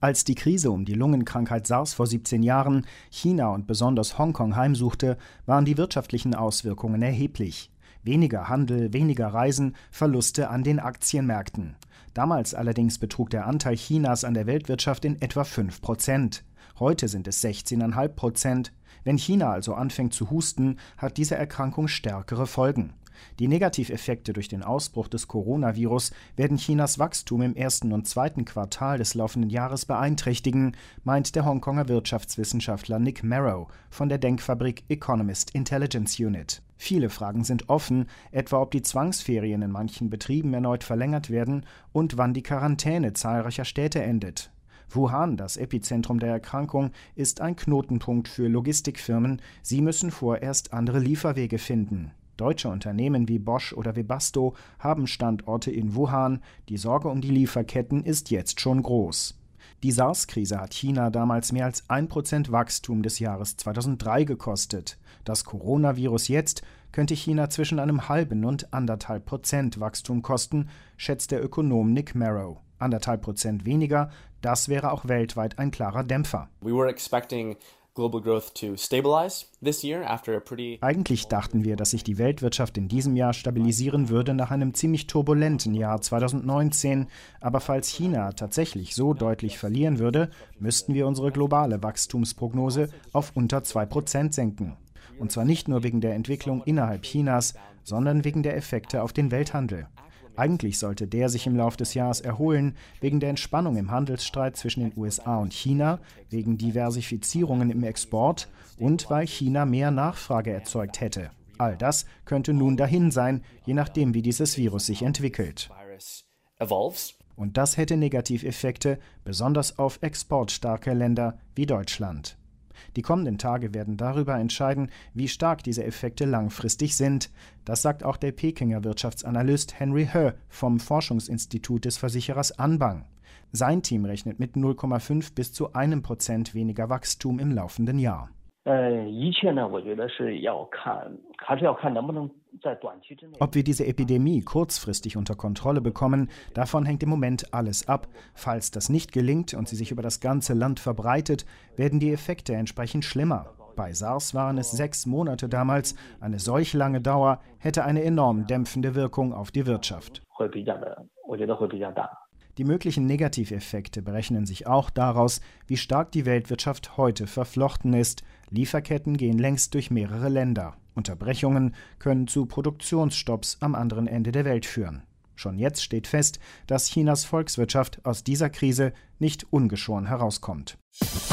Als die Krise um die Lungenkrankheit SARS vor 17 Jahren China und besonders Hongkong heimsuchte, waren die wirtschaftlichen Auswirkungen erheblich. Weniger Handel, weniger Reisen, Verluste an den Aktienmärkten. Damals allerdings betrug der Anteil Chinas an der Weltwirtschaft in etwa 5%. Heute sind es 16,5%. Wenn China also anfängt zu husten, hat diese Erkrankung stärkere Folgen. Die Negativeffekte durch den Ausbruch des Coronavirus werden Chinas Wachstum im ersten und zweiten Quartal des laufenden Jahres beeinträchtigen, meint der Hongkonger Wirtschaftswissenschaftler Nick Marrow von der Denkfabrik Economist Intelligence Unit. Viele Fragen sind offen, etwa ob die Zwangsferien in manchen Betrieben erneut verlängert werden und wann die Quarantäne zahlreicher Städte endet. Wuhan, das Epizentrum der Erkrankung, ist ein Knotenpunkt für Logistikfirmen. Sie müssen vorerst andere Lieferwege finden. Deutsche Unternehmen wie Bosch oder Webasto haben Standorte in Wuhan. Die Sorge um die Lieferketten ist jetzt schon groß. Die SARS-Krise hat China damals mehr als 1% Wachstum des Jahres 2003 gekostet. Das Coronavirus jetzt könnte China zwischen einem halben und 1,5% Wachstum kosten, schätzt der Ökonom Nick Marrow. 1,5% weniger, das wäre auch weltweit ein klarer Dämpfer. Eigentlich dachten wir, dass sich die Weltwirtschaft in diesem Jahr stabilisieren würde nach einem ziemlich turbulenten Jahr 2019. Aber falls China tatsächlich so deutlich verlieren würde, müssten wir unsere globale Wachstumsprognose auf unter 2% senken. Und zwar nicht nur wegen der Entwicklung innerhalb Chinas, sondern wegen der Effekte auf den Welthandel. Eigentlich sollte der sich im Lauf des Jahres erholen, wegen der Entspannung im Handelsstreit zwischen den USA und China, wegen Diversifizierungen im Export und weil China mehr Nachfrage erzeugt hätte. All das könnte nun dahin sein, je nachdem, wie dieses Virus sich entwickelt. Und das hätte Negativeffekte, besonders auf exportstarke Länder wie Deutschland. Die kommenden Tage werden darüber entscheiden, wie stark diese Effekte langfristig sind. Das sagt auch der Pekinger Wirtschaftsanalyst Henry He vom Forschungsinstitut des Versicherers Anbang. Sein Team rechnet mit 0,5 bis zu 1% weniger Wachstum im laufenden Jahr. Ob wir diese Epidemie kurzfristig unter Kontrolle bekommen, davon hängt im Moment alles ab. Falls das nicht gelingt und sie sich über das ganze Land verbreitet, werden die Effekte entsprechend schlimmer. Bei SARS waren es 6 Monate damals. Eine solch lange Dauer hätte eine enorm dämpfende Wirkung auf die Wirtschaft. Die möglichen Negativeffekte berechnen sich auch daraus, wie stark die Weltwirtschaft heute verflochten ist. Lieferketten gehen längst durch mehrere Länder. Unterbrechungen können zu Produktionsstopps am anderen Ende der Welt führen. Schon jetzt steht fest, dass Chinas Volkswirtschaft aus dieser Krise nicht ungeschoren herauskommt.